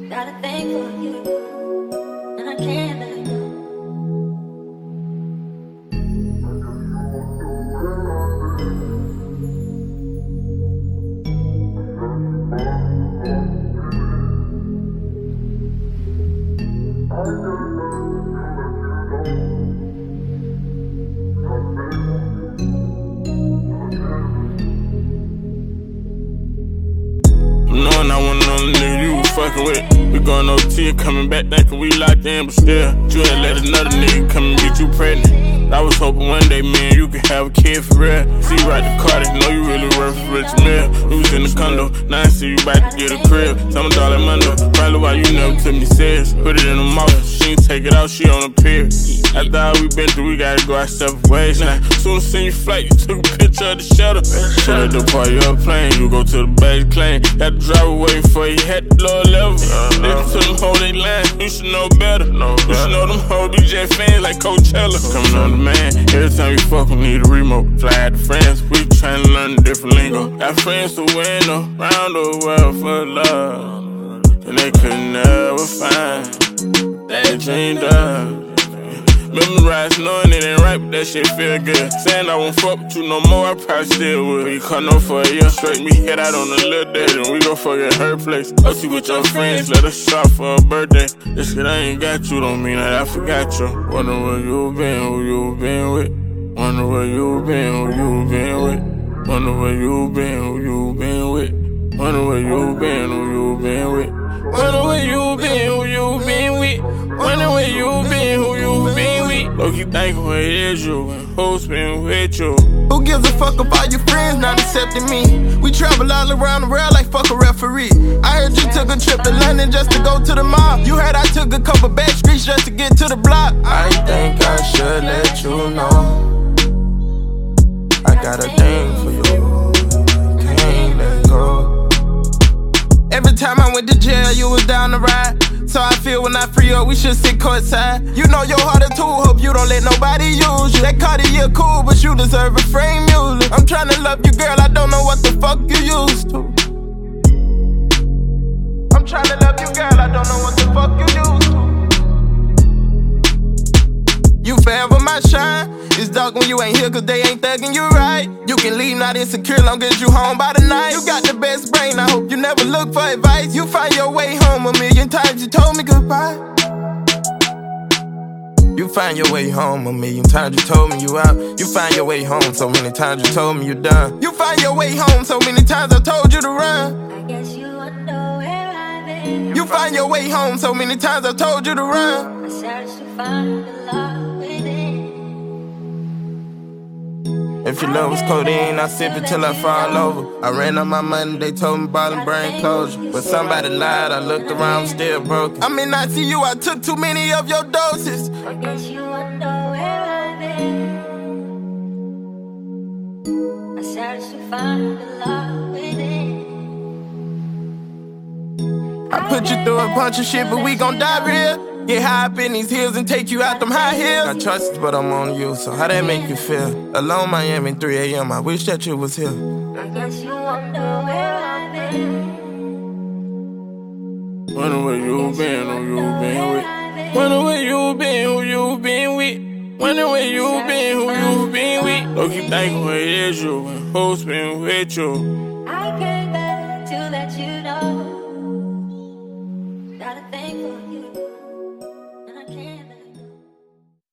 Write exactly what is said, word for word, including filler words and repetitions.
Got a thing for you, and I can't let go. Knowing I wasn't the only nigga you was fucking with. We going O T and coming back thinking we locked in, but still, you ain't let another nigga come and get you pregnant. I was hoping one day, man, you could have a kid for real. See you right the car, they know you really worth a rich meal. We was in the condo, now I see you about to get a crib. Tell me all that money, probably why you never took me serious. Put it in the mouth, she ain't take it out, she on a pier. After all we been through, we gotta go our separate ways now. Soon as seen you flight, you took a picture of the shutter. Put at the part of your plane, you go to the base claim. Had to drive away before you had the lower level. Listen to them hoes, they lying, you should know better. You should know them hoes be jet fans like Coachella. Coming on the man, every time you fuck, we need a remote. Fly out to France, we tryna learn a different lingo. Got friends who win around the world for love, and they could never find that dreamed of. Memorize knowing it ain't right, but that shit feel good. Saying I won't fuck with you no more, I probably still would. We cut no for a year straight, me head out on a little day, then we gon' fuck at her place. Go see with your friends, let us shop for a birthday. This shit I ain't got you, don't mean that I forgot you. Wonder where you been, who you been with. Wonder where you been, who you been with. Wonder where you been, who you been with. Wonder where you been, who you been with. Wonder where you been, who you been with. Wonder where you been, who you been with. Look, you think where it is you and who's been with you. Who gives a fuck about your friends not accepting me? We travel all around the world like fuck a referee. I heard you took a trip to London just to go to the mall. You heard I took a couple back streets just to get to the block. I think I should let you know I got a thing for you, can't let go. Every time I went to jail, you was down the ride. So I feel when I free up, we should sit courtside. You know your heart is too, hope you don't let nobody use you. That Cartier cool, but you deserve a frame music. I'm tryna love you, girl, I don't know what the fuck you used to. I'm tryna love you, girl, I don't know what the fuck you used to. You forever my shine. It's dark when you ain't here cause they ain't thugging you right. You can leave not insecure long as you home by the night. You got the best brain, I hope you never look for advice. You find your way home a million times, you told me goodbye. You find your way home a million times, you told me you out. You find your way home so many times, you told me you done. You find your way home so many times, I told you to run. I guess you wonder where I've been. You find your way home so many times, I told you to run. I searched to find the love within. If your love was codeine, I sip it till I fall over. I ran on my money, they told me bottom brain closure. But somebody lied, I looked around, still broken. I mean, I see you, I took too many of your doses. I guess you wonder where I've been. I searched to find the love within. I put you through a bunch of shit, but we gon' die real. Get high up in these hills and take you out them high heels. Got choices, but I'm on you, so how that make you feel? Alone Miami, three A M, I wish that you was here. I guess you wonder where I've been. Wonder where you been, who you been with. Wonder where you been, who you been with. Wonder where you been, who you been with. Look, you think where it is you and who's been with you. I came back to let you know